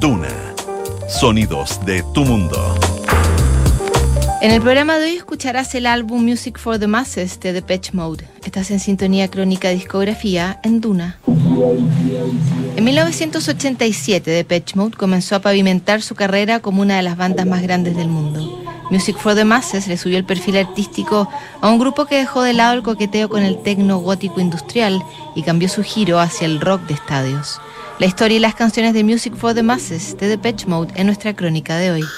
Duna. Sonidos de tu mundo. En el programa de hoy escucharás el álbum Music for the Masses de Depeche Mode. Estás en sintonía crónica discografía en Duna. En 1987, Depeche Mode comenzó a pavimentar su carrera como una de las bandas más grandes del mundo. Music for the Masses le subió el perfil artístico a un grupo que dejó de lado el coqueteo con el tecno gótico industrial y cambió su giro hacia el rock de estadios. La historia y las canciones de Music for the Masses de Depeche Mode en nuestra crónica de hoy.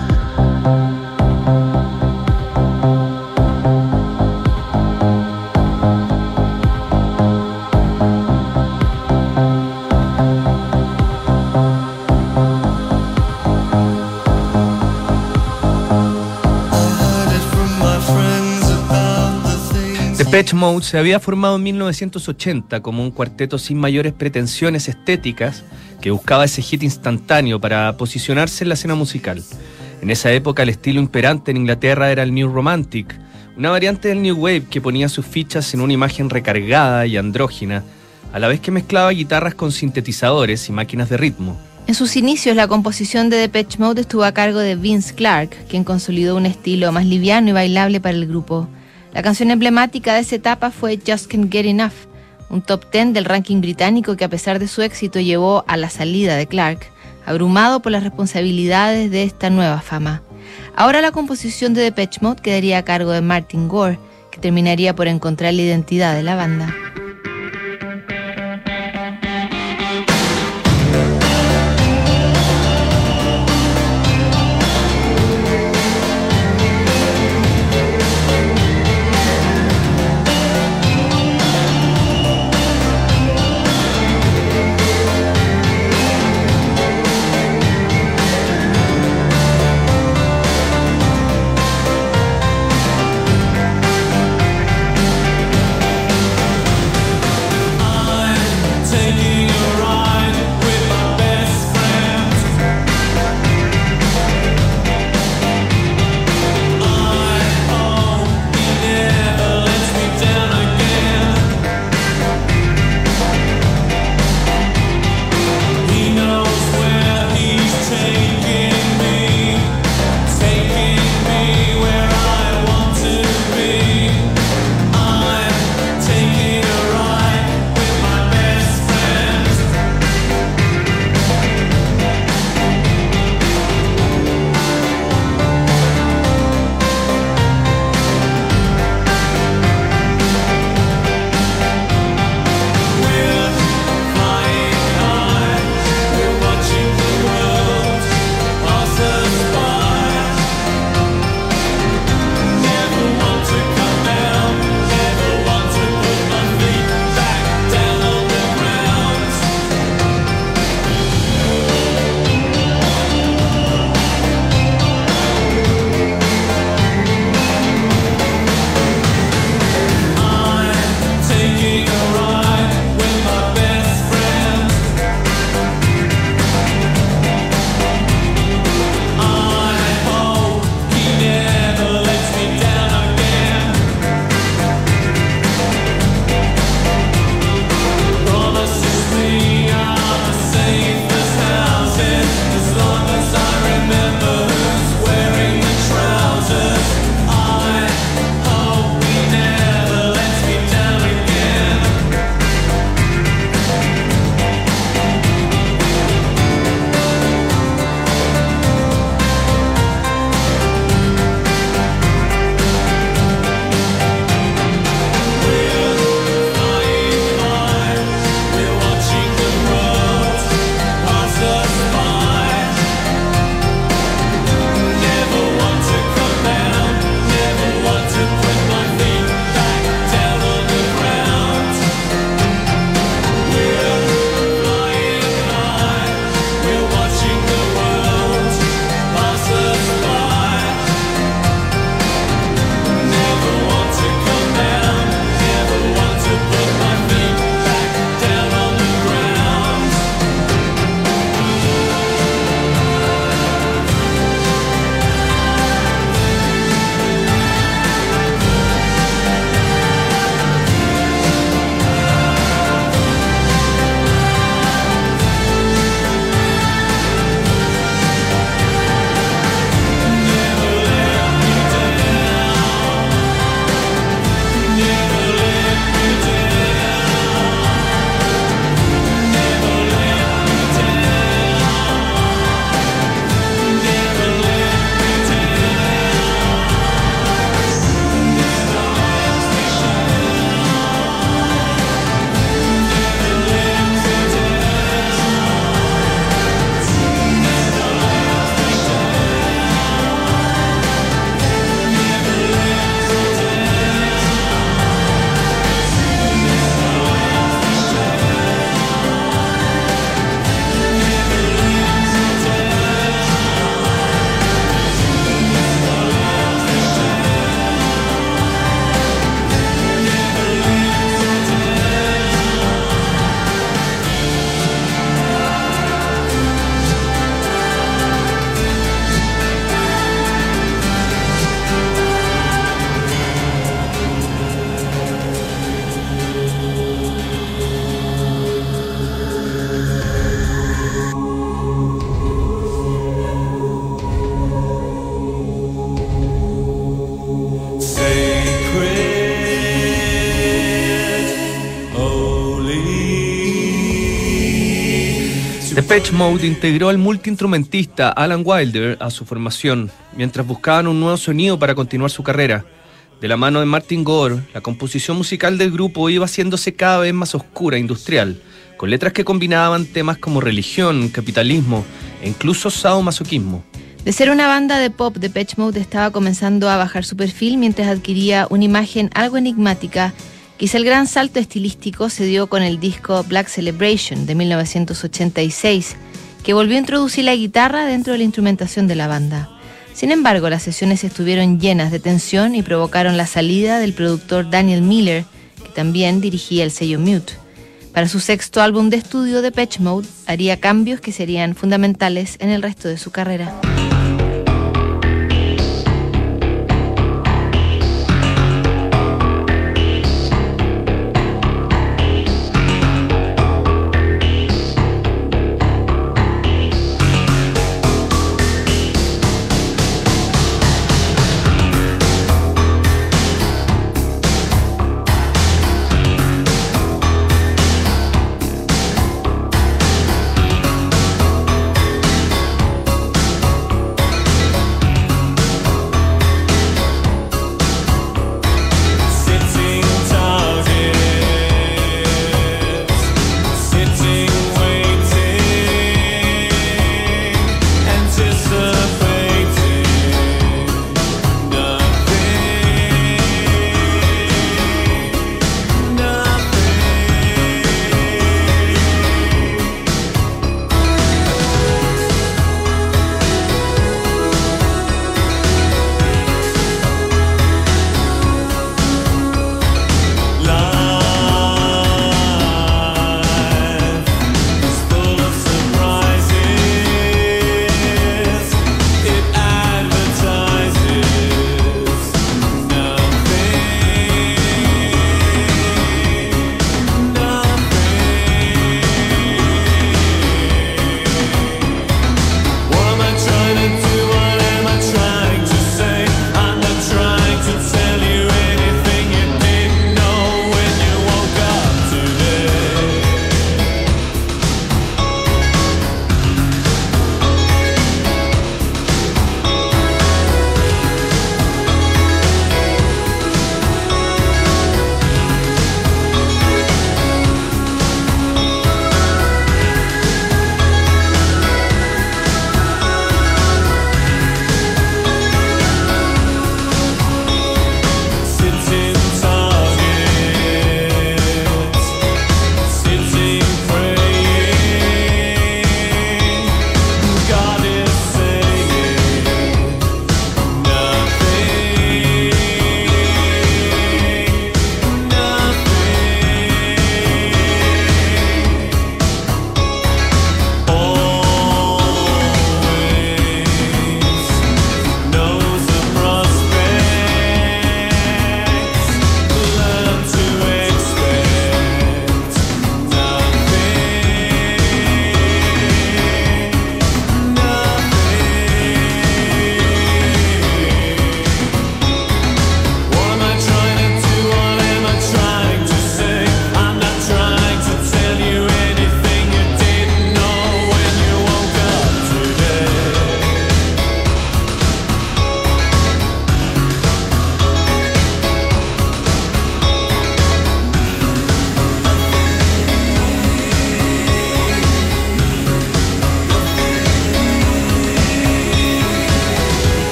Depeche Mode se había formado en 1980 como un cuarteto sin mayores pretensiones estéticas que buscaba ese hit instantáneo para posicionarse en la escena musical. En esa época el estilo imperante en Inglaterra era el New Romantic, una variante del New Wave que ponía sus fichas en una imagen recargada y andrógina, a la vez que mezclaba guitarras con sintetizadores y máquinas de ritmo. En sus inicios, la composición de Depeche Mode estuvo a cargo de Vince Clarke, quien consolidó un estilo más liviano y bailable para el grupo. La canción emblemática de esa etapa fue Just Can't Get Enough, un top 10 del ranking británico que a pesar de su éxito llevó a la salida de Clarke, abrumado por las responsabilidades de esta nueva fama. Ahora la composición de Depeche Mode quedaría a cargo de Martin Gore, que terminaría por encontrar la identidad de la banda. Depeche Mode integró al multiinstrumentista Alan Wilder a su formación, mientras buscaban un nuevo sonido para continuar su carrera. De la mano de Martin Gore, la composición musical del grupo iba haciéndose cada vez más oscura e industrial, con letras que combinaban temas como religión, capitalismo e incluso sadomasoquismo. De ser una banda de pop, Depeche Mode estaba comenzando a bajar su perfil mientras adquiría una imagen algo enigmática. Quizá el gran salto estilístico se dio con el disco Black Celebration de 1986, que volvió a introducir la guitarra dentro de la instrumentación de la banda. Sin embargo, las sesiones estuvieron llenas de tensión y provocaron la salida del productor Daniel Miller, que también dirigía el sello Mute. Para su sexto álbum de estudio, Depeche Mode haría cambios que serían fundamentales en el resto de su carrera.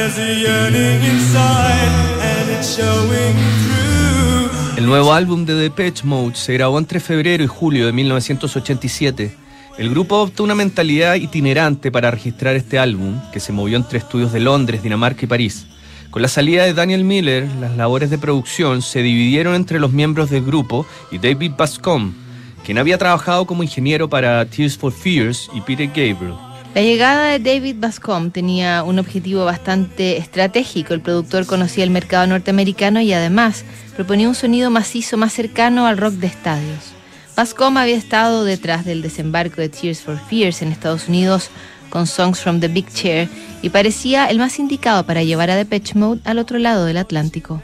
El nuevo álbum de Depeche Mode se grabó entre febrero y julio de 1987. El grupo adoptó una mentalidad itinerante para registrar este álbum, que se movió entre estudios de Londres, Dinamarca y París. Con la salida de Daniel Miller, las labores de producción se dividieron entre los miembros del grupo y David Bascom, quien había trabajado como ingeniero para Tears for Fears y Peter Gabriel. La llegada de David Bascom tenía un objetivo bastante estratégico. El productor conocía el mercado norteamericano y además proponía un sonido macizo más cercano al rock de estadios. Bascom había estado detrás del desembarco de Tears for Fears en Estados Unidos con Songs from the Big Chair y parecía el más indicado para llevar a Depeche Mode al otro lado del Atlántico.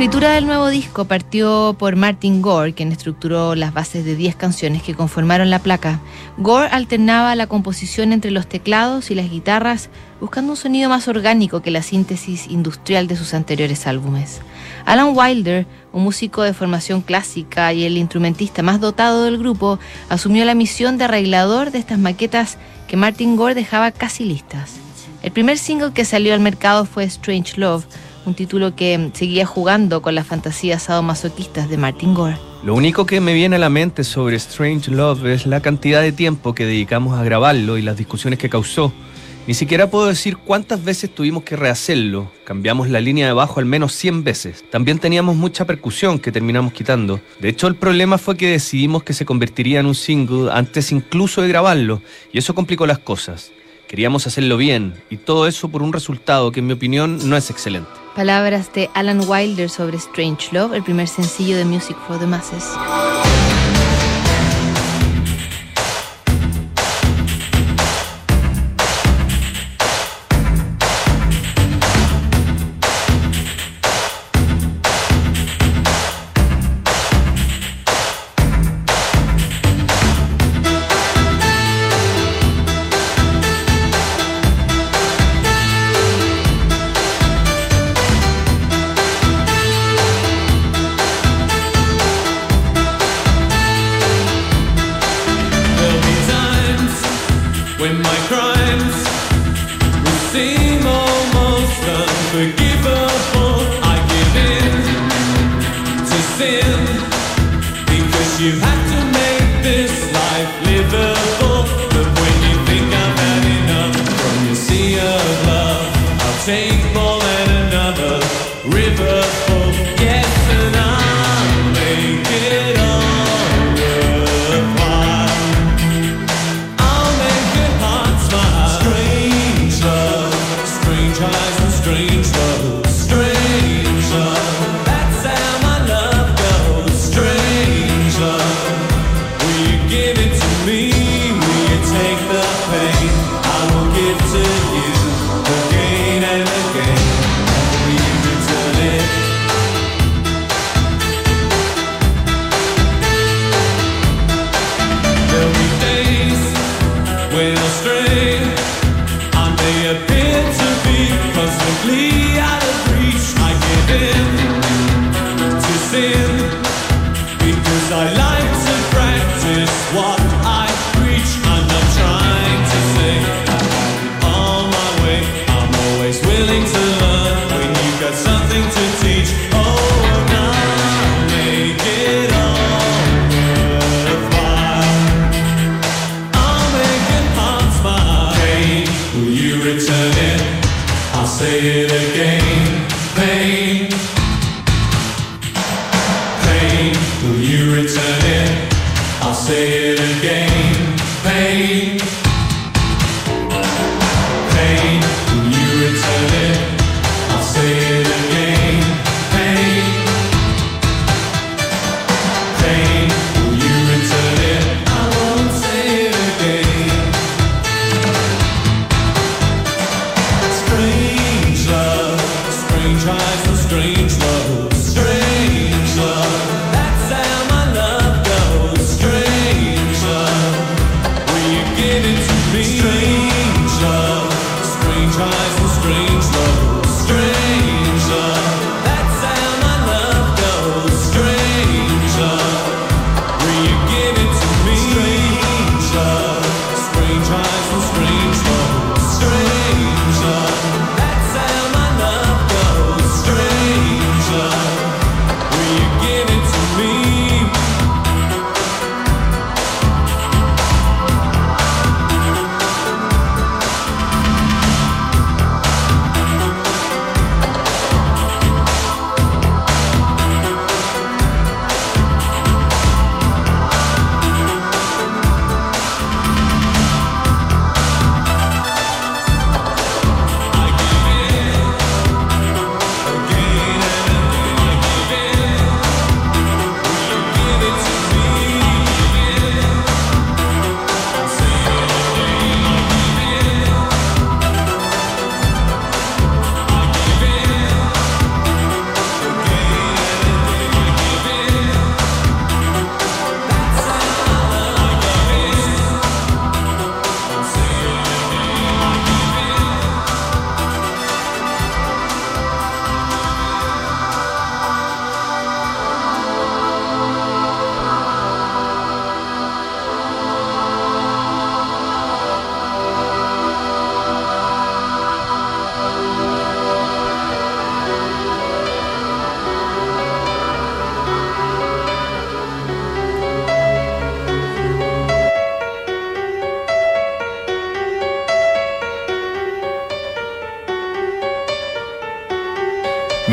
escritura del nuevo disco partió por Martin Gore, quien estructuró las bases de 10 canciones que conformaron la placa. Gore alternaba la composición entre los teclados y las guitarras, buscando un sonido más orgánico que la síntesis industrial de sus anteriores álbumes. Alan Wilder, un músico de formación clásica y el instrumentista más dotado del grupo, asumió la misión de arreglador de estas maquetas que Martin Gore dejaba casi listas. El primer single que salió al mercado fue Strange Love, un título que seguía jugando con las fantasías sadomasoquistas de Martin Gore. Lo único que me viene a la mente sobre Strange Love es la cantidad de tiempo que dedicamos a grabarlo y las discusiones que causó. Ni siquiera puedo decir cuántas veces tuvimos que rehacerlo. Cambiamos la línea de bajo al menos 100 veces. También teníamos mucha percusión que terminamos quitando. De hecho, el problema fue que decidimos que se convertiría en un single antes incluso de grabarlo, y eso complicó las cosas. Queríamos hacerlo bien, y todo eso por un resultado que en mi opinión no es excelente. Palabras de Alan Wilder sobre Strange Love, el primer sencillo de Music for the Masses. When my crimes will seem almost unforgivable, I give in to sin, because you have to make this life livable. But when you think I've had enough from your sea of love, I'll take more than another river full. Yes, and I'll make it all worthwhile. Strange eyes and strange love, strange love. That's how my love goes. Strange love. Will you give it to me? Will you take the pain? I will give to you again and again. And will you return it? There'll be days when I'll stray. They appear to be constantly out of reach. I give in to sin, because I like to practice what I preach. I'm not trying to say I'm on my way. I'm always willing to learn when you've got something to teach. Oh, and I'll make it all worthwhile. I'll make your heart smile. Hey, will you return it? I'll say it again. Pain, pain. Will you return it? I'll say it again. Pain, pain. Will you return it? I'll say it again. Pain, pain. Will you return it? I won't say it again. Strange love, strange eyes and strange love, strange love. That's how my love goes. Strange love.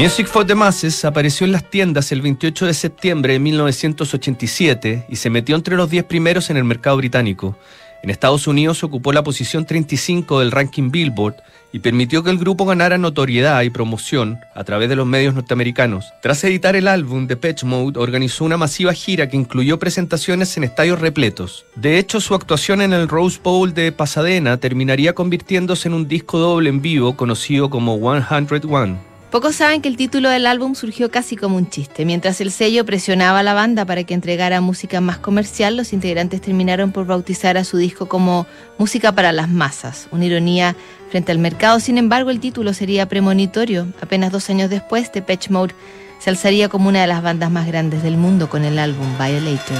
Music for the Masses apareció en las tiendas el 28 de septiembre de 1987 y se metió entre los 10 primeros en el mercado británico. En Estados Unidos ocupó la posición 35 del ranking Billboard y permitió que el grupo ganara notoriedad y promoción a través de los medios norteamericanos. Tras editar el álbum, Depeche Mode organizó una masiva gira que incluyó presentaciones en estadios repletos. De hecho, su actuación en el Rose Bowl de Pasadena terminaría convirtiéndose en un disco doble en vivo conocido como 101. Pocos saben que el título del álbum surgió casi como un chiste. Mientras el sello presionaba a la banda para que entregara música más comercial, los integrantes terminaron por bautizar a su disco como Música para las Masas, una ironía frente al mercado. Sin embargo, el título sería premonitorio. Apenas 2 años después, Depeche Mode se alzaría como una de las bandas más grandes del mundo con el álbum Violator.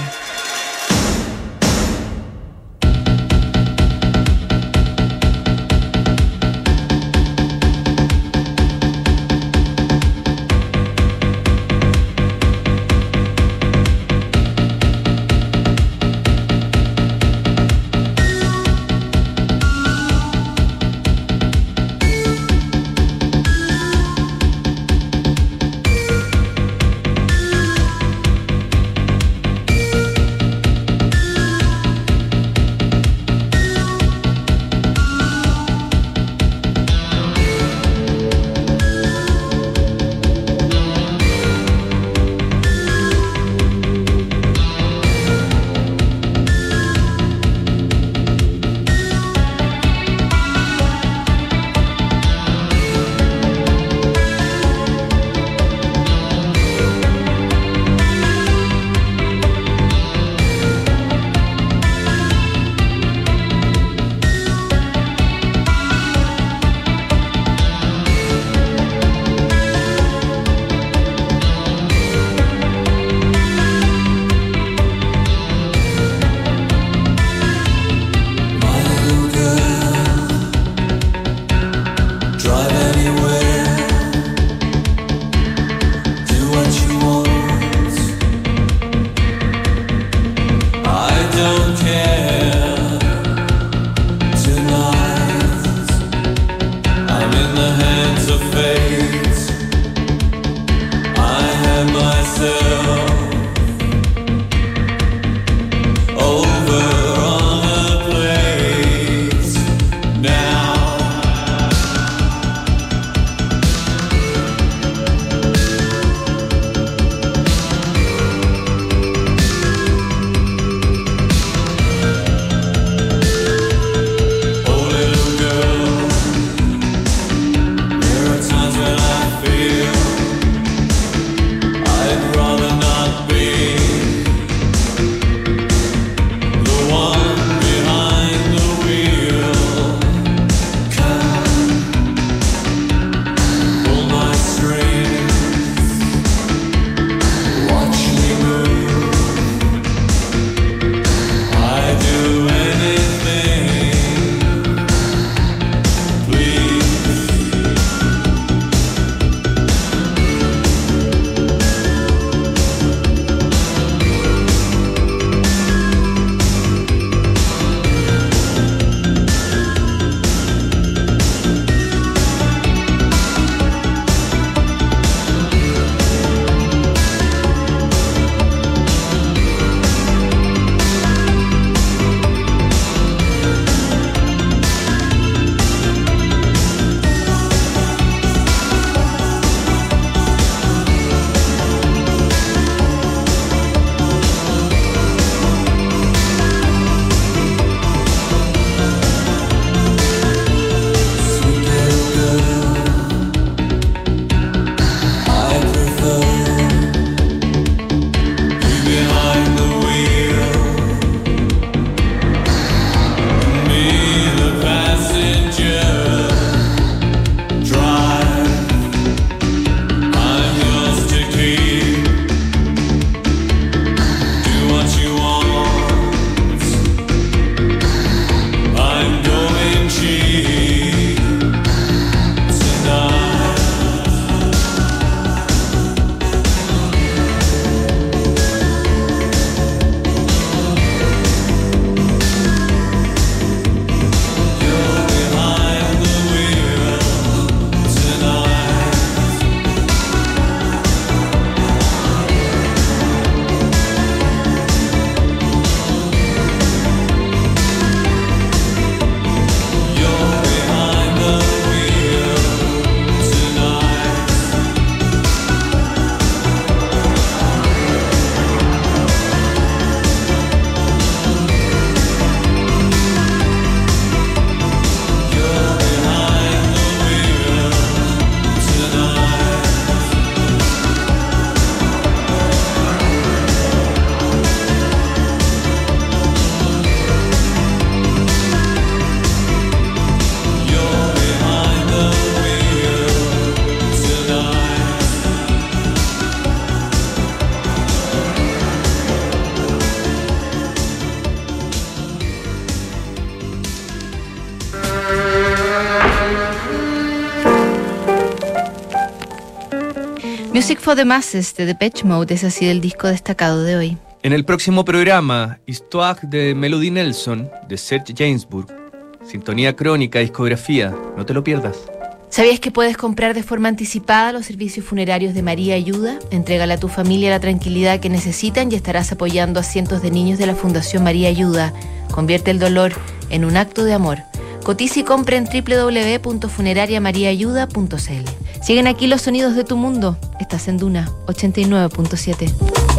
Music for the Masses de Depeche Mode es así el disco destacado de hoy. En el próximo programa, Histoire de Melody Nelson, de Serge Gainsbourg. Sintonía crónica, discografía. No te lo pierdas. ¿Sabías que puedes comprar de forma anticipada los servicios funerarios de María Ayuda? Entrégale a tu familia la tranquilidad que necesitan y estarás apoyando a cientos de niños de la Fundación María Ayuda. Convierte el dolor en un acto de amor. Cotiza y compra en www.funerariamariaayuda.cl. Siguen aquí los sonidos de tu mundo. Estás en Duna 89.7.